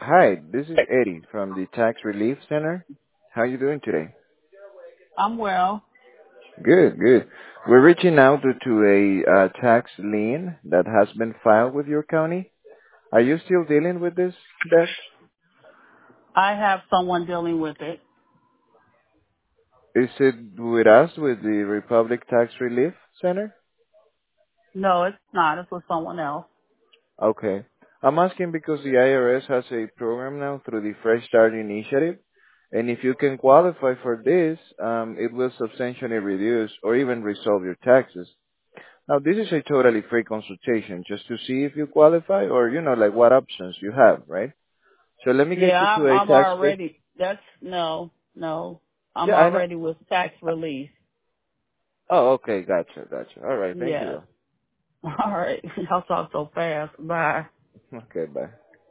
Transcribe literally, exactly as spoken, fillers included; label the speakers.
Speaker 1: Hi, this is Eddie from the Tax Relief Center. How are you doing today?
Speaker 2: I'm well.
Speaker 1: Good, good. We're reaching out due to a uh, tax lien that has been filed with your county. Are you still dealing with this debt?
Speaker 2: I have someone dealing with it.
Speaker 1: Is it with us, with the Republic Tax Relief Center?
Speaker 2: No, it's not. It's with someone else.
Speaker 1: Okay. I'm asking because the I R S has a program now through the Fresh Start Initiative, and if you can qualify for this, um, it will substantially reduce or even resolve your taxes. Now, this is a totally free consultation just to see if you qualify or, you know, like what options you have, right? So let me get
Speaker 2: Yeah,
Speaker 1: you to
Speaker 2: I'm,
Speaker 1: a
Speaker 2: I'm
Speaker 1: tax spe-
Speaker 2: already. That's no, no. I'm
Speaker 1: Yeah, I know.
Speaker 2: already with tax relief.
Speaker 1: Oh, okay. Gotcha. Gotcha. All right. Thank
Speaker 2: Yes.
Speaker 1: you,
Speaker 2: All right. Y'all talk so fast. Bye.
Speaker 1: though. Okay. Bye.